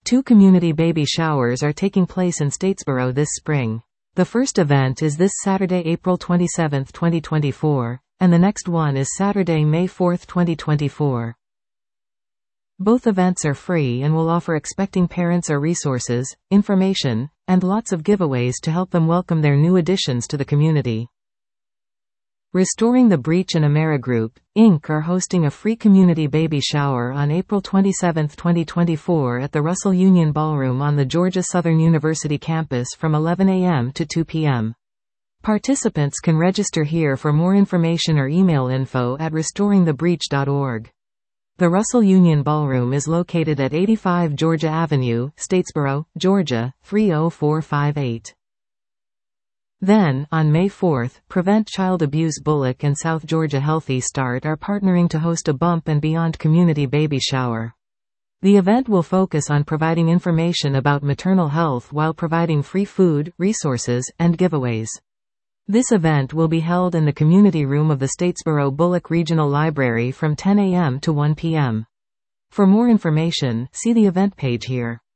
Two community baby showers are taking place in Statesboro this spring. The first event is this Saturday, April 27, 2024, and the next one is Saturday, May 4, 2024. Both events are free and will offer expecting parents or resources, information, and lots of giveaways to help them welcome their new additions to the community. Restoring the Breach and Amerigroup, Inc. are hosting a free community baby shower on April 27, 2024 at the Russell Union Ballroom on the Georgia Southern University campus from 11 a.m. to 2 p.m. Participants can register here for more information or email info@restoringthebreach.org. The Russell Union Ballroom is located at 85 Georgia Avenue, Statesboro, Georgia, 30458. Then, on May 4, Prevent Child Abuse Bullock and South Georgia Healthy Start are partnering to host a Bump and Beyond community baby shower. The event will focus on providing information about maternal health while providing free food, resources, and giveaways. This event will be held in the community room of the Statesboro Bullock Regional Library from 10 a.m. to 1 p.m. For more information, see the event page here.